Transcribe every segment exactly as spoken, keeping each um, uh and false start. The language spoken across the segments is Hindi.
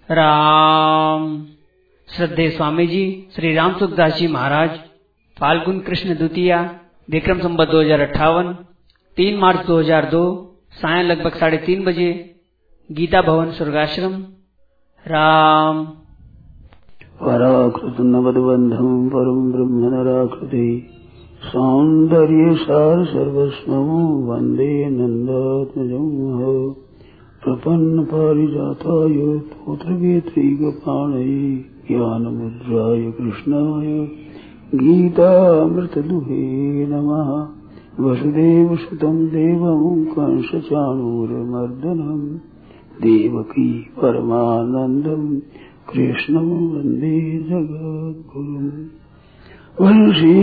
राम। श्रद्धेय स्वामी जी श्री राम सुखदास जी महाराज, फाल्गुन कृष्ण द्वितीया, विक्रम संवत दो हजार अट्ठावन, तीन मार्च दो हजार दो, सायं लगभग साढ़े तीन बजे, गीता भवन स्वर्गाश्रम। राम। पराकृत नवद्बंधम परम ब्रह्म नराकृति सौंदर्य सार सर्वस्वं वंदे नंदात्मजं प्रपन्न पारिजाताय पुत्रवेत्रैकपाणये ज्ञानमुद्राय कृष्णाय गीतामृतदुहे नमः। वसुदेवसुतं देवं कंसचाणूरमर्दनं देवकी परमानन्दं कृष्णं वन्दे जगद्गुरुम्। वंशी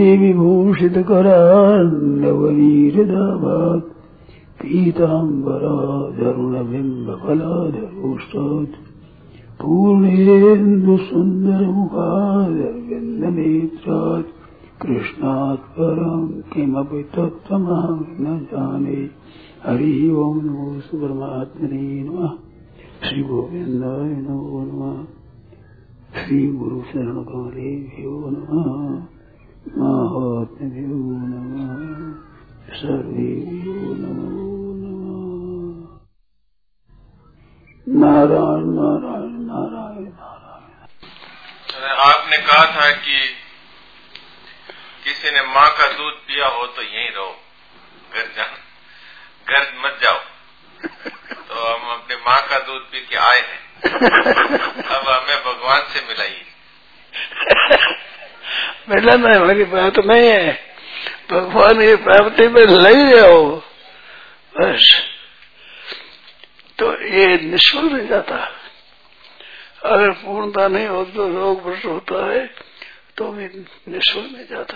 विभूषितकरान्नवनीरदाभात् पीताम्बराधरुणबिम्बफलाधरोष्टात् पूर्णेन्दुसुन्दरमुखादरविन्दनेत्रात् कृष्णात् परं किमपि तत्त्वमहं न जाने। हरि ओं नमो परमात्मने नमः। श्री गोविन्दाय नमो नमः। श्री गुरु शरण कमलेभ्यो नमः। महात्म्यो नमः। सर्वेभ्यो नमो नमः। नारायण नारायण नारायण नारायण। आपने कहा था कि किसी ने माँ का दूध पिया हो तो यहीं रहो, घर जाना, घर मत जाओ। तो हम अपने माँ का दूध पी के आए हैं, अब हमें भगवान से मिलाइए। मिलना हमारी बात नहीं है, भगवान की प्राप्ति में लग जाओ बस, तो ये निष्फल नहीं जाता। अगर पूर्णता नहीं हो तो रोग भ्रष्ट होता है तो भी निष्फल नहीं जाता।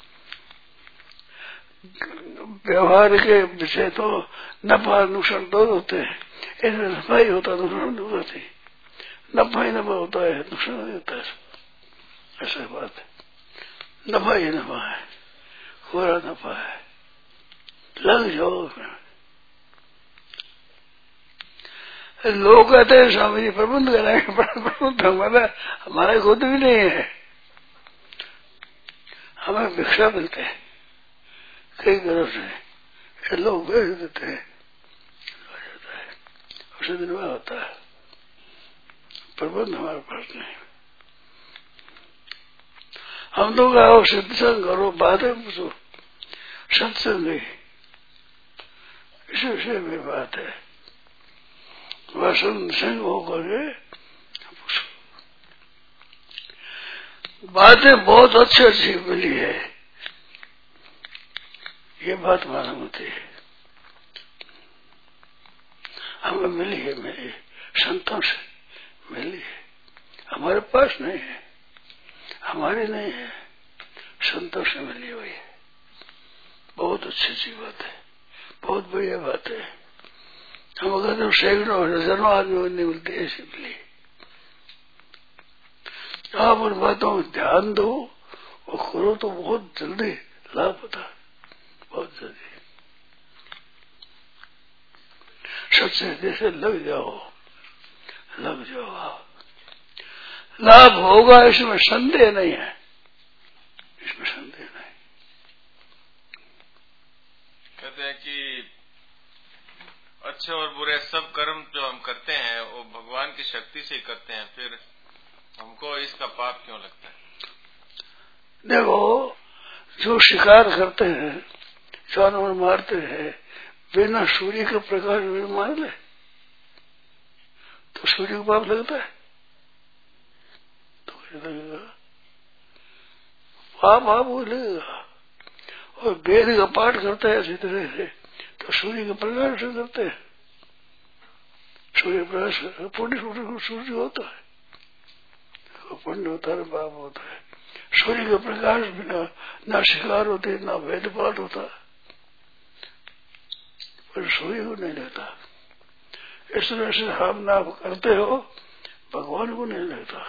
व्यवहार के विषय तो नफा नुकसान दो होते हैं, इसमें नफा ही होता है, नुकसान नहीं होती। नफा ही नफा होता है, नुकसान नहीं होता है। ऐसा बात है, नफा ही नफा है, पूरा नफा है, लग जाओ। लोग कहते हैं स्वामी जी प्रबंध कराएंगे, प्रबंध हमारा हमारा खुद भी नहीं है, हमें भिक्षा मिलते हैं कई तरह से, लोग भेज देते हैं, उसे दिन में होता है, प्रबंध हमारे पास नहीं। हम तो कहो सत्संग करो, बातें पूछो, सत्संग नहीं, इस विषय में बात है। वसंत संग होकर पूछो, बातें बहुत अच्छी अच्छी मिली है, ये बात मालूम होती है। हमें मिली है, मिली संतों से मिली है, हमारे पास नहीं है, हमारी नहीं है, संतों से मिली हुई है। बहुत अच्छी अच्छी बात है, बहुत बढ़िया बात है। हम अगर तो सैकड़ों हजारों आदमी नहीं मिलते, ऐसी मिली। आप उन बातों में ध्यान दो और करो तो बहुत जल्दी लाभ होता है, बहुत जल्दी। सच्चे जैसे लग जाओ, लग जाओ, लाभ होगा, इसमें संदेह नहीं है, इसमें संदेह नहीं। कहते हैं कि अच्छे और बुरे सब कर्म जो हम करते हैं वो भगवान की शक्ति से ही करते हैं, फिर हमको इसका पाप क्यों लगता है? देखो, जो शिकार करते हैं, जानवर मारते हैं, बिना सूर्य के प्रकाश में मार ले तो सूर्य को पाप लगता है? तो लगेगा पाप, आप वो लगेगा। और वेद का पाठ करता है इसी तरह से, तो सूर्य के प्रकाश से करते हैं, सूर्य प्रकाश पुण्य सूर्य होता है, पुण्य होता है, पाप होता है। सूर्य के प्रकाश बिना ना शिकार होते, ना वेद पाठ होता, पर सूर्य को नहीं लगता। इस तरह से हम ना करते हो, भगवान को नहीं लगता।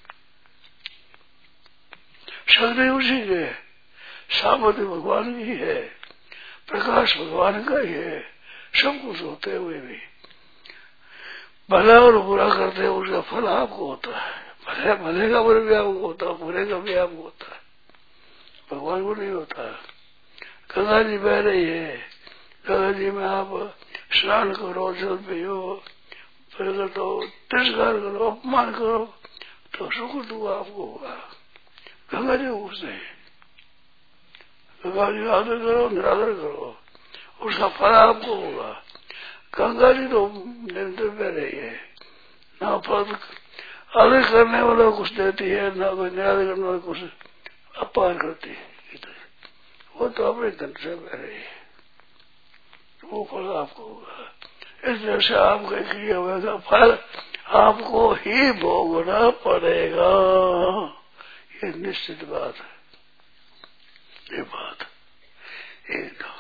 शक्ति उसी के, सामर्थ्य भगवान की है, प्रकाश भगवान का ही है, सब कुछ होते हुए भी भला और बुरा करते हैं उसका फल आपको होता है। भले भले का बुरे भी आपको होता है, बुरे का भी आपको होता है, भगवान को नहीं होता। गंगा जी बह रही है, गंगा जी में आप स्नान करो, जल पियो, प्रगट हो, तिरस्कार करो, अपमान करो तो सुख दुख आपको होगा। गंगा जी कुछ नहीं, गंगा जी आदर करो, निरादर करो, उसका फल आपको होगा। गंगा जी तो निरंतर बह रही है, ना फल आदर करने वाला कुछ देती है, ना कोई निरादर करने वाला कुछ अपमान करती है। वो तो अपने धन से बह रही है, वो फल आपको होगा। इस तरह से आपका किया हुआ का फल आपको ही भोगना पड़ेगा, ये निश्चित बात है। ये बात एकदम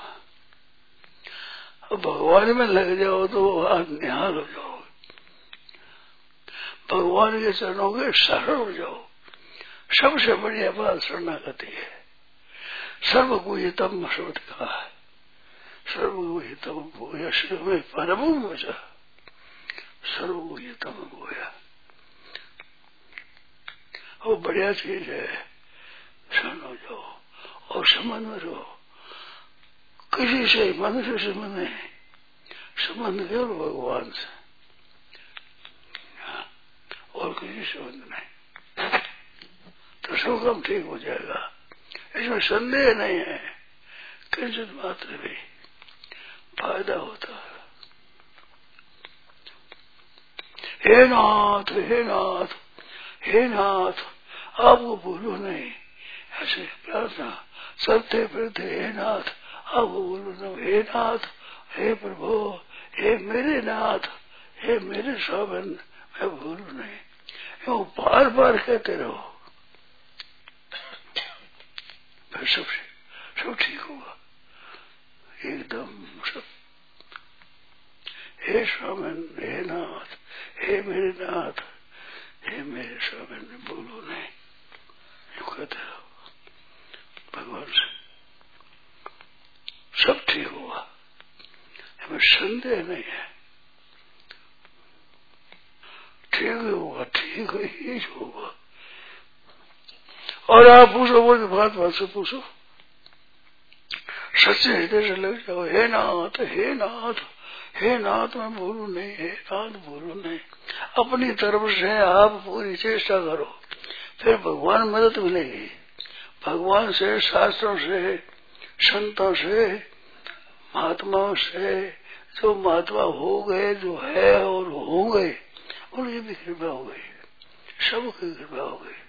भगवान में लग जाओ तो आप निहाल हो जाओ, भगवान के चरणों के शरण हो जाओ। सबसे बढ़िया बात शरणागति है। सर्वगुह्यतम शब्द का है, सर्वगुह्यतम गोया शिव में परम वचा, सर्वगुह्यतम गोया वो बढ़िया चीज है। शरण हो जाओ और संबंध में रहो, किसी से मनुष्य से संबंध नहीं, संबंध केवल भगवान से और किसी संबंध नहीं, तो सब काम ठीक हो जाएगा। इसमें संदेह नहीं है, किंचित मात्र भी फायदा होता है। हे नाथ, हे नाथ, हे नाथ, आपको भूलो नहीं, ऐसे प्रार्थना सत्य फिरते, हे नाथ आपको भूलो नहीं, हे नाथ, हे प्रभु, हे मेरे नाथ, हे मेरे स्वामी, मैं भूलू नहीं, वो बार बार कहते रहो, फिर सब सब ठीक होगा एकदम सब। हे स्वामी, हे नाथ, हे मेरे नाथ, हे मेरे स्वामी, भूलो नहीं, यू कहते रहो भगवान से, सब ठीक होगा, हमें संदेह नहीं है। ठीक होगा, ठीक ही होगा। और आप पूछो, बोल बात बात से पूछो, सच्चे हृदय से लग जाओ, हे नाथ, हे नाथ, हे नाथ मैं भूलू नहीं, हे नाथ भूलू नहीं। अपनी तरफ से आप पूरी चेष्टा करो, फिर भगवान मदद मिलेगी। भगवान से, शास्त्रों से, संतों से, महात्माओं से, जो महात्मा हो गए, जो है और होंगे, उनकी भी कृपा हो गई, सबकी कृपा हो गई।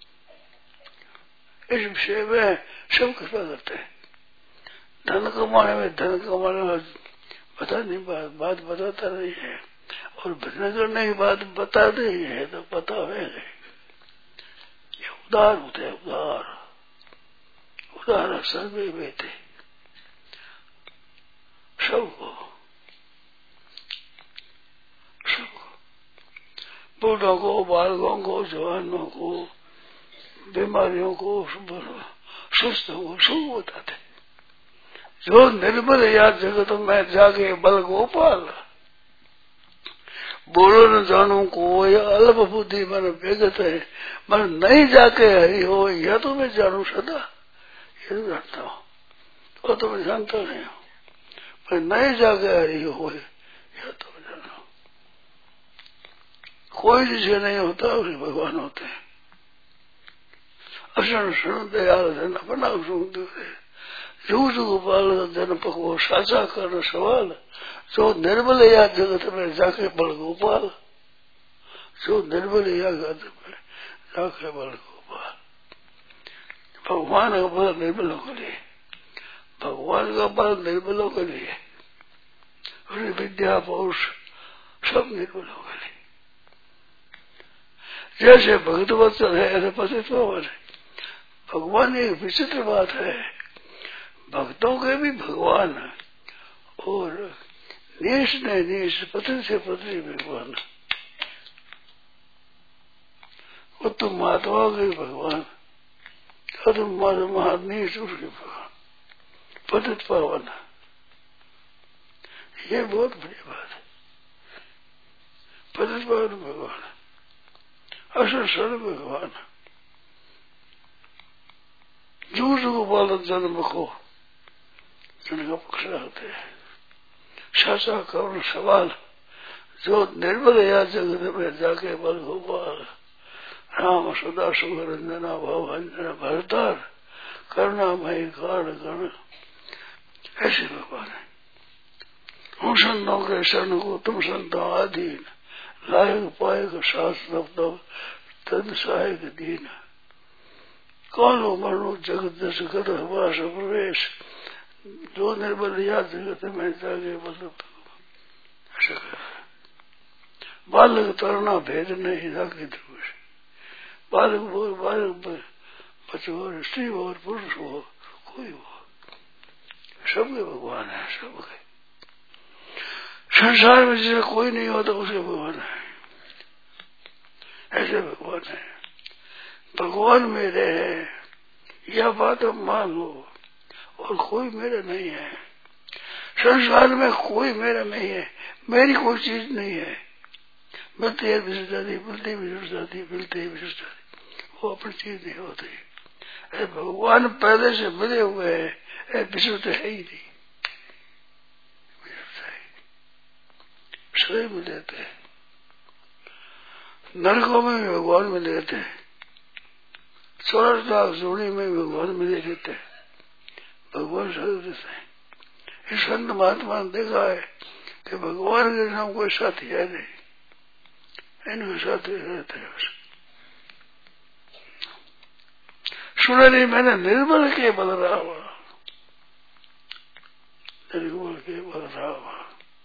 इस विषय में सब कृपा करते हैं। धन कमाने में धन कमाने में बता नहीं, बात बात बताता नहीं है, और भजन करने की बात बताते ही है तो पता है। ये उदार होते हैं, उदार उदार सर्वे बेटे, सबको सबको, बूढ़ों को, बालकों को, जवानों को, बीमारियों को, सुस्तों को सब बताते। जो निर्बल याद जगत में जागे बल गोपाल, बोलो न जानू को या अल्प बुद्धि मन बेगत है, मन नहीं जाके हरि हो यह तो मैं जानू सदा, ये तो जानता हूँ, वो तो मैं जानता नहीं हूँ, पर नहीं जाके हरि हो यह तो मैं जानता हूँ। कोई जिसे नहीं होता उसे भगवान होते हैं। असन सुन दयाल जन अपना सुन जूझ गोपाल जन पको साचा कर सवाल, जो निर्बल या जगत में जाके बल गोपाल, जो निर्बल या जगत में जाके बल गोपाल। भगवान का बल निर्बलों के लिए, भगवान का बल निर्बलों के लिए, उसकी विद्या पौष सब निर्बलों के लिए। जैसे भगत वत्सल है ऐसे पतित पावन है। भगवान एक विचित्र बात है, भक्तों के भी भगवान और नीच ने नीच, पति से पति भगवान, वो तो महात्माओं के भगवान, तो महात्मा नीच उसके भगवान, पतित पावन। ये बहुत बड़ी बात है। प्रतिपादन भगवान, असल सर भगवान। जू जू बालक जन्म को जिनका पक्ष होते हैं शासा करुण सवाल, जो निर्बल या जगत में जाके बल गोपाल, राम सदा सुख रंजना भवंजना भरतार, करुणामय कारण गण, ऐसे भगवान है। हम संतों के शरण को तुम संतों आधीन, लायक पायक शास्त्र तद सहायक दीन, कालो मनो जगत दस गत वास प्रवेश, जो निर्बल या जगत में जागे बल ऐसा बालक तरना भेद नहीं जाके दोष, बालक बोल बालक बच्चों और स्त्री हो और पुरुष हो कोई हो, सबके भगवान है। सबके संसार में जिसे कोई नहीं होता उसे भगवान है, ऐसे भगवान है। भगवान मेरे है यह बात अब मान लो, और कोई मेरा नहीं है। संसार में कोई मेरा नहीं है, मेरी कोई चीज नहीं है। मिलती है विसर जाती, मिलती विसर जाती, मिलती विसर जाती, वो अपनी चीज नहीं होती। अरे भगवान पहले से मिले हुए हैं, विसरते है ही नहीं, सभी मिले थे। नरकों में भी भगवान मिले थे, चौरास लाख जोड़ी में भी भगवान मिले रहते, भगवान सभी रहते हैं। इस संत महात्मा ने देखा है कि भगवान के नाम कोई साथी है नहीं, इनके साथी रहते हैं। सुना नहीं मैंने निर्बल के बल रावा, निर्बल के बल रावा।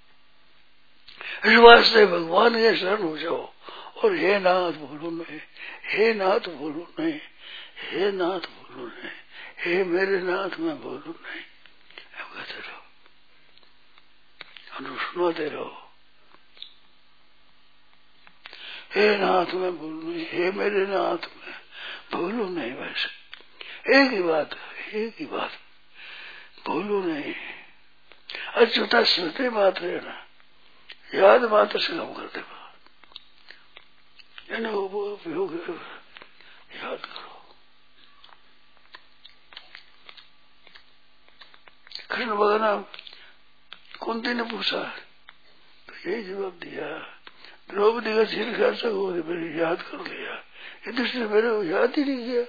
इस वास्ते भगवान के शरण हो जाओ, और हे नाथ भूलो नहीं, हे नाथ भूलो नहीं, हे नाथ भूलो नहीं, हे मेरे नाथ मैं भूलू नहीं, अब कहते रहो, सुनाते रहो। हे नाथ मैं भूलू नहीं, हे मेरे नाथ मैं भूलू नहीं। बस एक ही बात, एक ही बात, भूलू नहीं। अच्युता स्मृति बात है ना, याद मात्र से हम करते उपयोग याद करो। कृष्ण भगवान कुंती ने पूछा तो यही जवाब दिया, द्रौपदी का सिर खर्चा हो मेरे याद कर लिया, युधिष्ठिर मेरे को याद ही नहीं किया।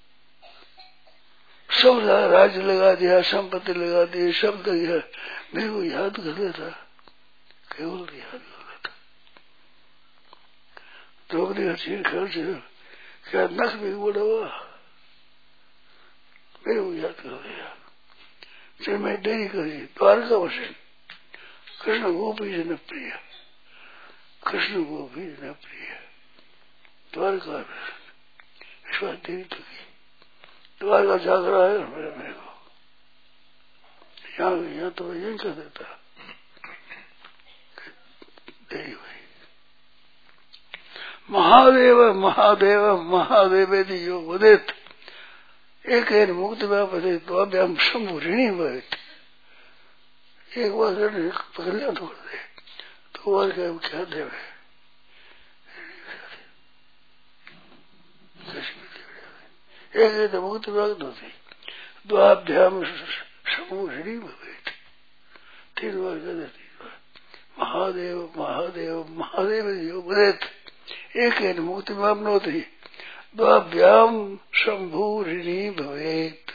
सब राज्य लगा दिया, संपत्ति लगा दी, सब दिया, मेरे को याद कर लेता, केवल याद कर लेता। द्रौपदी का सिर खर्च क्या नख भी बड़ा हुआ, मेरे को याद कर लिया। फिर मैं देरी करी, द्वारका वसे कृष्ण गोपी जन प्रिय, कृष्ण गोपी जन प्रिय द्वारका, इस बार देरी तो की, द्वारका जाकर आया मेरे मेरे को यहाँ यहाँ तो यही कर देता, देरी हुई। महादेव महादेव महादेव जो उदित एक मुक्त व्यापदे तो अभ्याम शंभु ऋणी भवित, एक बार पकड़ तो कर दे तो और क्या क्या देव एक मुक्त व्याप्त होती, द्वाभ्याम शंभु ऋणी भवित, तीन बार कर दे, तीन बार महादेव महादेव महादेव जो उदित एक मुक्ति प्राप्त होती, द्वाभ्याम शंभु ऋणी भवेत।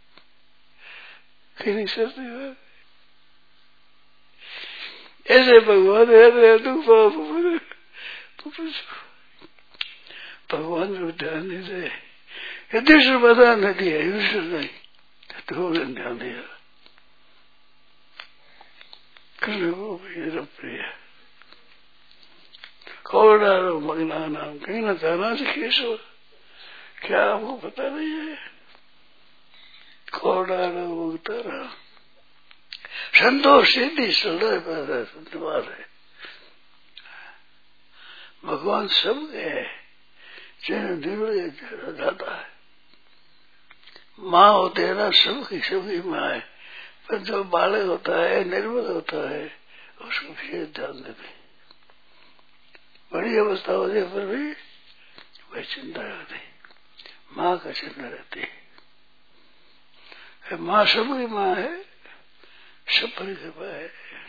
ऐसे भगवान है तू भगवान को ध्यान नहीं दे, युधिष्ठिर बता नहीं दिया, युधिष्ठिर नहीं तो ध्यान दिया। कृष्ण को प्रिय कौड़ारो मगना नाम कहीं न जाना से केशव, क्या आपको पता नहीं है? कौड़ारो मुक्तारा संतोष सिद्धि सदैव पैदा संतवार है। भगवान सब है, जिन्हें निर्णय जाता है। माँ होते है ना, सबकी सबकी माँ है, पर जो बालक होता है निर्मल होता है उसको विशेष ध्यान देते। बड़ी अवस्था होने पर भी वही चिंता रहती, माँ का चिंता रहती है। माँ सबकी माँ है, सब पर कृपा है,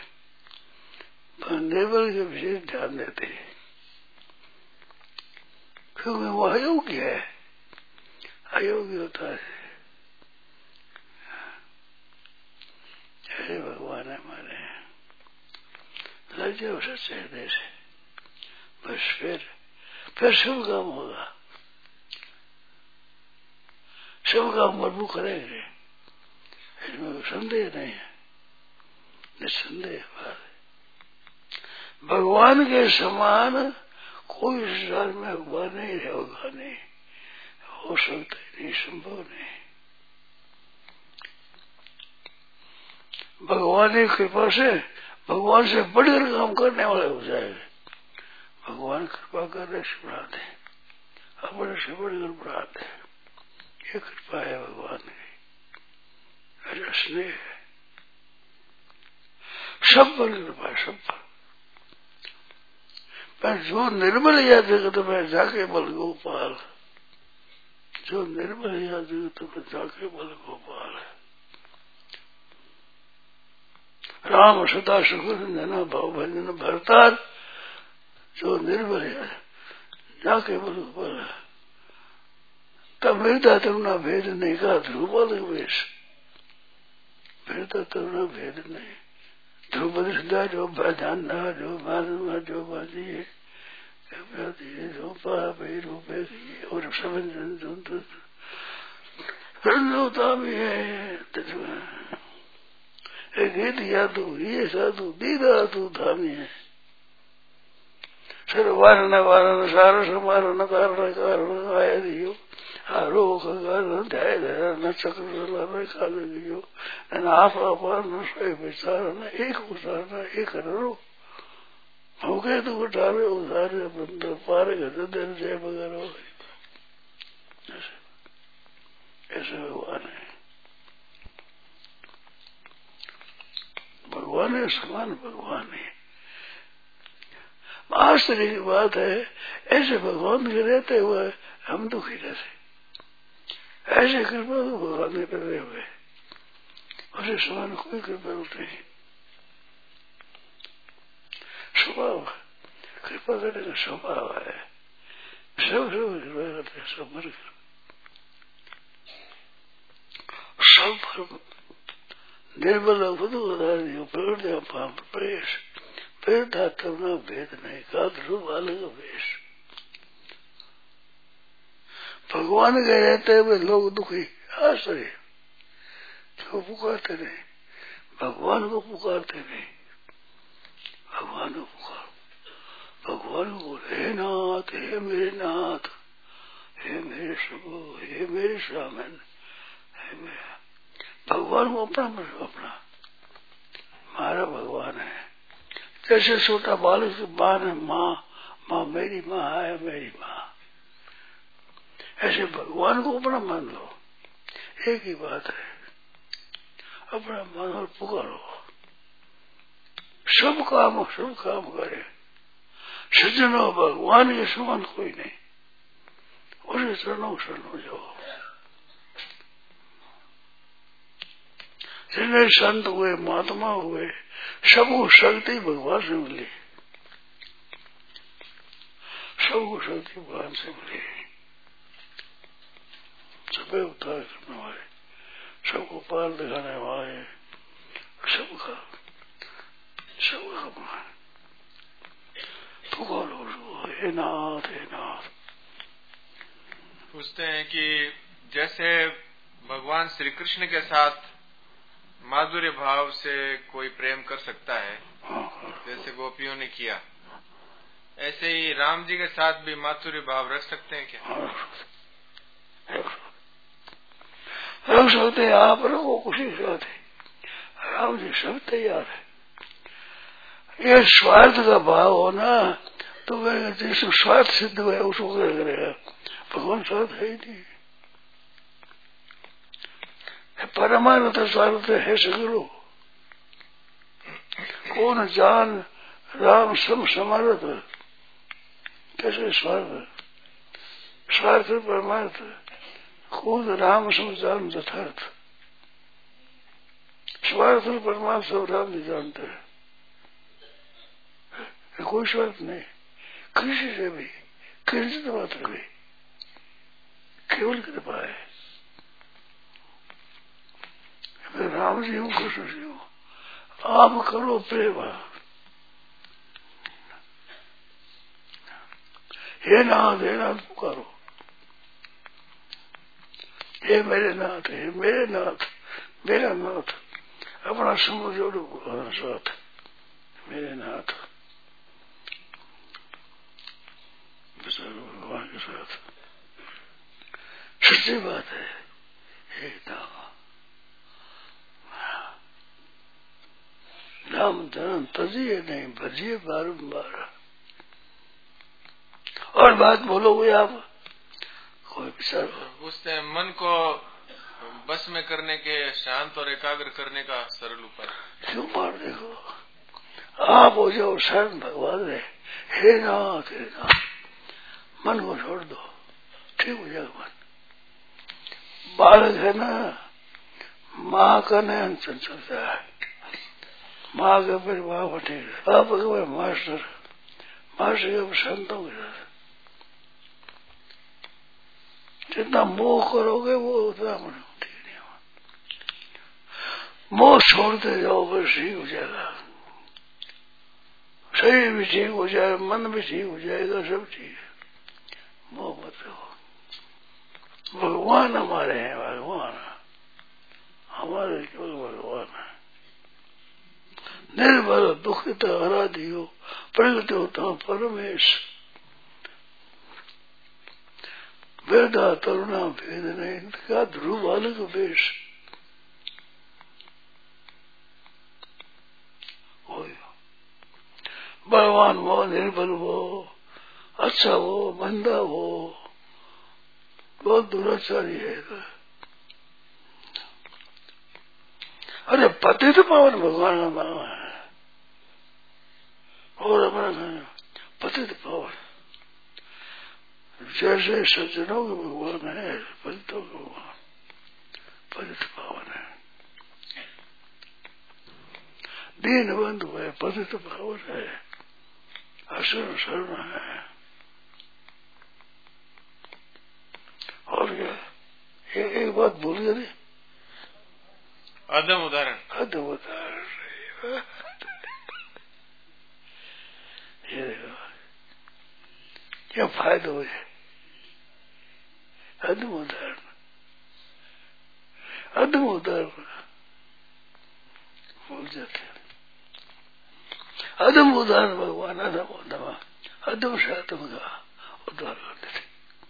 पर निर्बल के विशेष ध्यान देते हैं क्योंकि वो अयोग्य है, अयोग्य होता है। अरे भगवान है हमारे, लग जाओ सच्चे हृदय से, बस फिर फिर शुभ काम होगा, शुभ काम प्रभु करेंगे, इसमें संदेह नहीं है, निसंदेह बात है। भगवान के समान कोई संसार में हुआ नहीं, होगा नहीं, हो सकता ही नहीं, संभव नहीं। भगवान की कृपा से भगवान से बढ़कर काम करने वाले हो जाएंगे। भगवान कृपा करने से बढ़ाते, अपने से बढ़कर बढ़ाते, ये कृपा है भगवान की, ऐसा स्नेह है, सब पर कृपा है, सब पर। पर जो निर्मल या जगत में जाके बल गोपाल, जो निर्मल या जगत में जाके बल गोपाल है, राम सदा सुखर जना भाव भजन भरतार, जो निर्भर है जाके बोलो बोला तब मेरा तरुणा भेद नहीं कहा, ध्रुवल वेश मेरा तरुणा भेद नहीं, ध्रुपद सिद्धा जो भजन जो मानवा जो बाजी जो पापे रूपे और समझ होता भी है। गीत या तू ये साधु दीदा तू धामी है, सर वारण वारण सार समारण कारण कारण आया दियो, आरोह कारण ध्याय धरा न चक्र खा लियो, न आप अपार न स्वय विचार न एक उचार न एक रो भूखे तो उठावे उधारे बंदर पारे घर जय वगैरह। ऐसे भगवान है, भगवान है, समान भगवान है। आश्चर्य की बात है, ऐसे भगवान के रहते हुए हम दुखी रहते, ऐसे कृपा तो भगवान ने करे हुए, उसे समान कोई कृपा नहीं। स्वभाव कृपा करने का स्वभाव है, सब सब कृपा करते हैं, सब मर सब निर्बल उदाहरण प्रवृत्ति पाप प्रवेश भेद तरुणा भेद नहीं का ध्रुव अलग वेश। भगवान के रहते हुए लोग दुखी, आश्चर्य, तो पुकारते नहीं, भगवान को पुकारते नहीं, भगवान को पुकार, भगवान को हे नाथ, हे मेरे नाथ, हे मेरे प्रभु, हे मेरे स्वामिन, हे मेरा भगवान को अपना अपना हमारा भगवान है। जैसे छोटा बालक माँ है, माँ माँ मेरी माँ है, मेरी माँ, ऐसे भगवान को अपना मान लो, एक ही बात है, अपना मान और पुकारो, सब काम सब काम करे। सज्जनों भगवान के समान कोई नहीं, उसे चरणों शरणों जाओ। जिन्हें संत हुए महात्मा हुए सबको शक्ति भगवान से मिली, सबको शक्ति भगवान से मिली, सबे उद्धार करने वाले, सबको पार दिखाने वाले, सबका सबका भगवान पुकारो उसको, हे नाथ हे नाथ। पूछते हैं कि जैसे भगवान श्री कृष्ण के साथ माधुर्य भाव से कोई प्रेम कर सकता है, जैसे गोपियों ने किया, ऐसे ही राम जी के साथ भी माधुर्य भाव रख सकते हैं क्या? रख सकते हैं, आप रखो खुशी से आते, राम जी सब तैयार है। ये स्वार्थ का भाव हो ना, तो वह जिसको स्वार्थ सिद्ध हुआ उसको क्या करेगा, भगवान स्वार्थ है ही नहीं, परमानंद स्वार्थ है सगुरु। कौन जान राम सम समर्थ, कैसे स्वार्थ स्वार्थ परमार्थ खुद राम समझान यथार्थ। स्वार्थ और परमार्थ सब राम नहीं जानते हैं, कोई स्वार्थ नहीं किसी से भी, किंचित मात्र भी, केवल कृपा है। राम जी हूँ, कृष्ण जी हूँ, आप करो प्रेम। हे नाथ हे नाथ पुकारो, हे मेरे नाथ, हे मेरे नाथ, मेरा नाथ, अपना समूह जोड़ो भगवान साथ, मेरे नाथ भगवान के साथ। सच्ची बात है, हे नाम नाम धन तजिए नहीं भजिए बारम्बार। और बात बोलोगे आप, कोई विचार पूछते हैं मन को बस में करने के, शांत और एकाग्र करने का सरल उपाय क्यों? मार देखो, आप हो जाओ शरण भगवान में, हे नाथ हे नाथ, मन को छोड़ दो, ठीक हो जाएगा मन। बालक है ना, माँ का नयन चलता है, माँ के फिर माँ बटे, आप मास्टर मास्टर के संतों के साथ जितना मोह करोगे वो उतना मन ठीक नहीं होगा। मोह छोड़ते जाओ बस ठीक हो जाएगा, शरीर भी ठीक हो जाएगा, मन भी ठीक हो जाएगा, सब ठीक है। मोह मत रहो। भगवान हमारे हैं, भगवान हमारे केवल भगवान है। निर्भर दुखित आराधियो प्रगति होता परमेश, वेदा तरुणा भेद नहीं क्या ध्रुव बालक वेश। बलवान वो निर्बल वो, अच्छा वो बंदा वो, बहुत दुराचारी है। अरे पति तो पावन भगवान का नाम है, और अपना पति तो पावन, जैसे सज्जनों के भगवान है पतितों के भगवान, पतित पावन है। दीन बंधु है, पतित पावन है, असुर शरण है। और क्या एक, एक बात भूल गए, अदम उदाहरण अदम उदाहरण ये देखो क्या फायदा हो जाए। अदम उदाहरण अदम उदाहरण भूल जाते हैं। अदम उदाहरण भगवान अदम उदम अदम से अदम का उद्धार करते थे।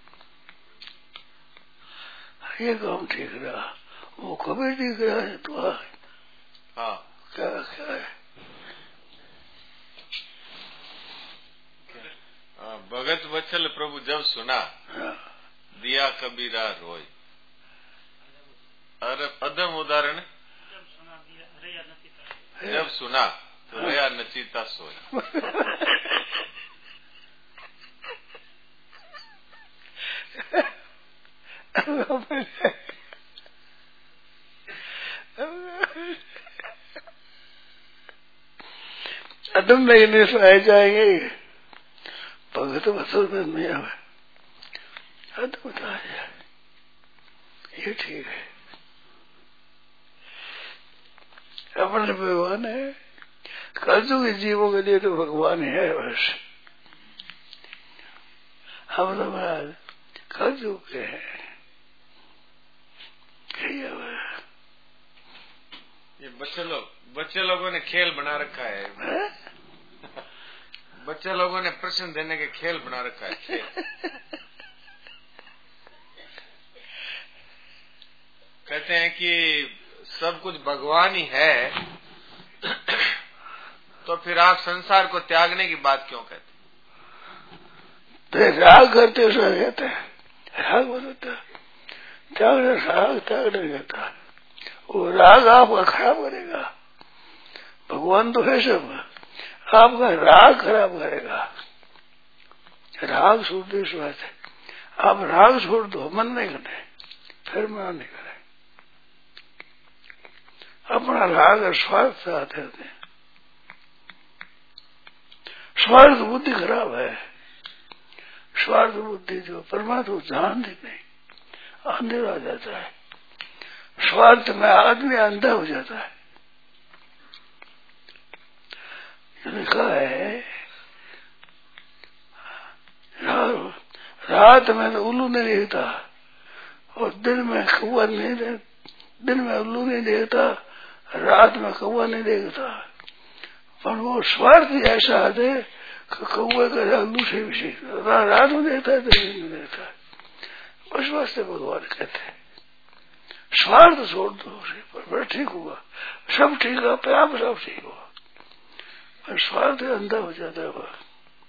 ये काम ठीक रहा, वो कभी ठीक रहा है तो हाँ क्या क्या है। भगत वत्सल प्रभु जब सुना, हाँ। दिया कबीरा रोय। अरे अदम उदाहरण जब सुना तो रया नचीता सोय। अदम नहीं सुनाए जाएंगे, भगत वत्सल में नहीं आवे, अदम उतार जाए, ये ठीक है। अपने भगवान है, कर्जों के जीवों के लिए तो भगवान है बस। हम तो महाराज कर्जों के हैं, ये बच्चे लोग बच्चे लोगों ने खेल बना रखा है, है? बच्चे लोगों ने प्रश्न देने के खेल बना रखा है। खेल कहते हैं कि सब कुछ भगवान ही है, तो फिर आप संसार को त्यागने की बात क्यों कहते? तो राग करते उसमें कहते हैं, राग बताता त्यागने, राग त्यागने कहता, वो राग आपका खराब करेगा। भगवान तो है सब, आपका राग खराब करेगा। राग छोड़ते स्वार्थ है। आप राग छोड़ दो, मन नहीं करे, फिर मन नहीं करे। अपना राग और स्वार्थ से आते हैं। स्वार्थ बुद्धि खराब है। स्वार्थ बुद्धि जो परमात्मा जानती नहीं, अंधेरा आ जाता है। स्वार्थ में आदमी अंधा हो जाता है। लिखा है रात में तो उल्लू नहीं देखता और दिन में कौवा नहीं देख, दिन में उल्लू नहीं देखता, रात में कौवा नहीं देखता। पर वो स्वार्थ ऐसा है कि कौवे का उल्लू से भी सीखता, रात में देखता है दिन में देखता है। उस वास्ते भगवान कहते हैं स्वार्थ छोड़ दो, पर ठीक हुआ, सब ठीक है, अपने आप सब ठीक हुआ। पर स्वार्थ अंधा हो जाता है वह।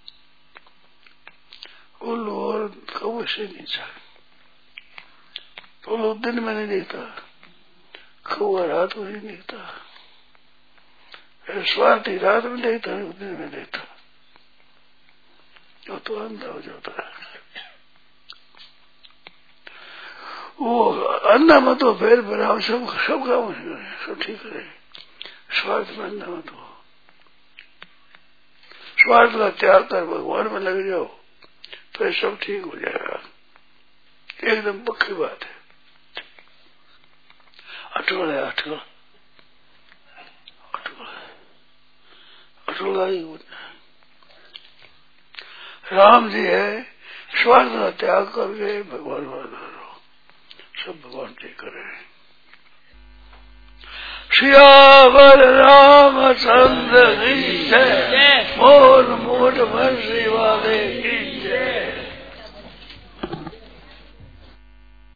उल्लू और कौवे से नहीं चाहिए। उल्लू दिन में नहीं देखता, कौवा रात में नहीं देखता। स्वार्थी रात में देखता है, दिन में देखता, वो तो अंधा हो जाता है। वो अंधा मत हो, फिर फिर सब सब काम सब ठीक है। स्वार्थ में अंधा मत हो। स्वार्थ का त्याग कर भगवान में लग जाओ, फिर सब ठीक हो जाएगा। एकदम पक्की बात है। अटल है, अटल अटल अटल ही राम जी है। स्वार्थ का त्याग करके भगवान में सब भगवान ठीक करे। सियावर रामचंद्र की जय। मोर मोट बंसी वाले की